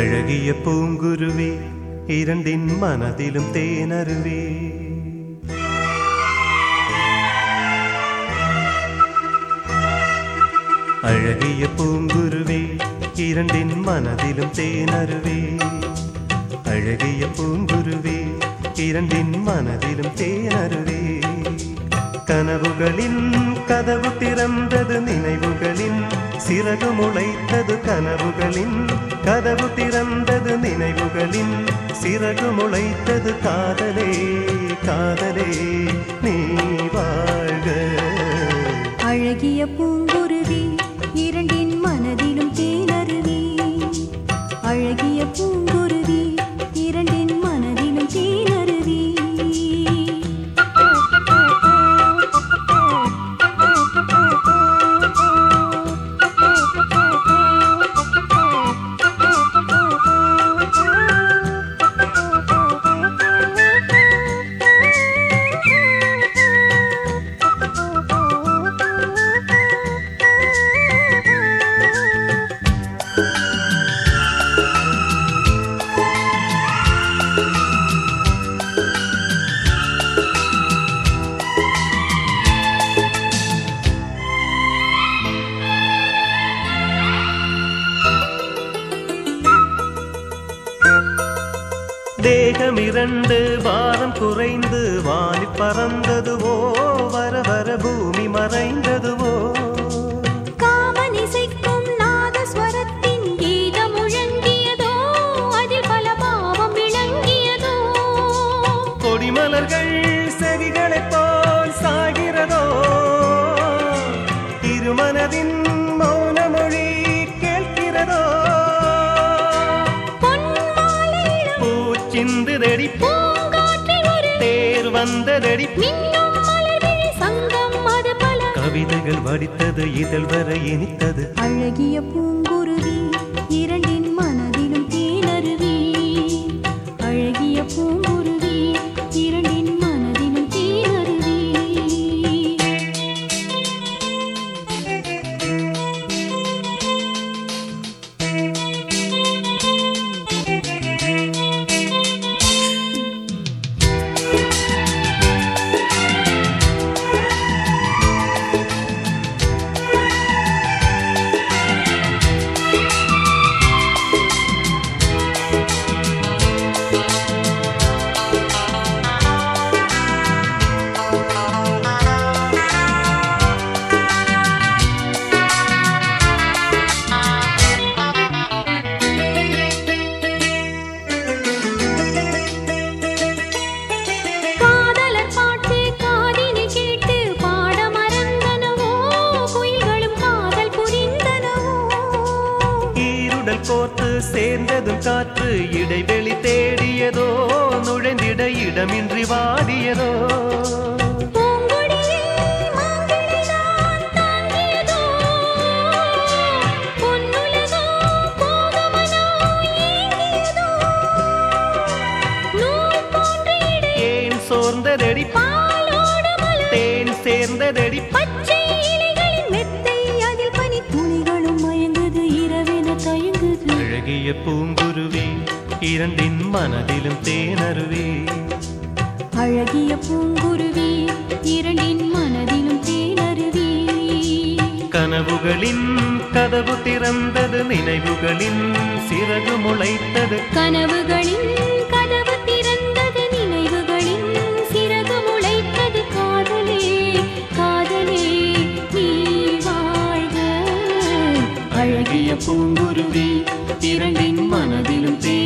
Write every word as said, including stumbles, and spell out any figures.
அழகிய பூங்குருவி இரண்டின் மனதிலும் தேனருவி. அழகிய பூங்குருவி இரண்டின் மனதிலும் தேனருவி. அழகிய பூங்குருவி இரண்டின் மனதிலும் தேனருவி. கனவுகளின் கதவு திறந்தது, நினைவுகளின் சிறகு முளைத்தது. கனவுகளின் கதவு திறந்தது, நினைவுகளின் சிறகு முளைத்தது. காதலே காதலே நீ வாழ்க. அழகிய பூங்குருவி இரண்டின் மனதிலும் தேனருவி. அழகிய பூங்குருவி இரண்டின் மனதிலும் தேனருவி. தேகம் இரண்டு வாரம் குறைந்து வானி பறந்ததுவோ, வர வர பூமி மறைந்ததுவோ. காமனிசைக்கும் நாதஸ்வரத்தின் கீதம் முழங்கியதோ, அதில் பல பாவம் விளங்கியதோ. கொடிமலர்கள் செவிகளைப் போல் சாகிறதோ, இருமனதின் மௌன மொழி கேட்கிறதோ. சிந்துதடி பூங்காற்றில் ஒரு தேர் வந்ததடி, மின்னும் மலர்விழி சங்கம் அது பல. கவிதைகள் வடித்தது, இதழ் வர இனித்தது. அழகிய பூங்குருவி இரண்டின் மனதிலும் தேனருவி. அழகிய பூங்குருவி இரண்டின் மனதிலும் தேனருவி. கோர்த்து சேர்ந்ததும் காற்று இடைவெளி தேடியதோ, நுழைந்திட இடமின்றி வாடியதோ. ஏன் சோர்ந்ததடி தேன் சேர்ந்ததடி, அழகிய பூங்குருவி இரண்டின் மனதிலும் தேனருவி. அழகிய பூங்குருவி இரண்டின் மனதிலும் தேனருவி. கனவுகளின் கதவு திறந்தது, நினைவுகளின் சிறகு முளைத்தது. கனவுகளின் கதவு திறந்தது, நினைவுகளின் சிறகு முளைத்தது. காதலே காதலே நீ வாழ்க. அழகிய பூங்குருவி இரண்டின் மனதிலும் தே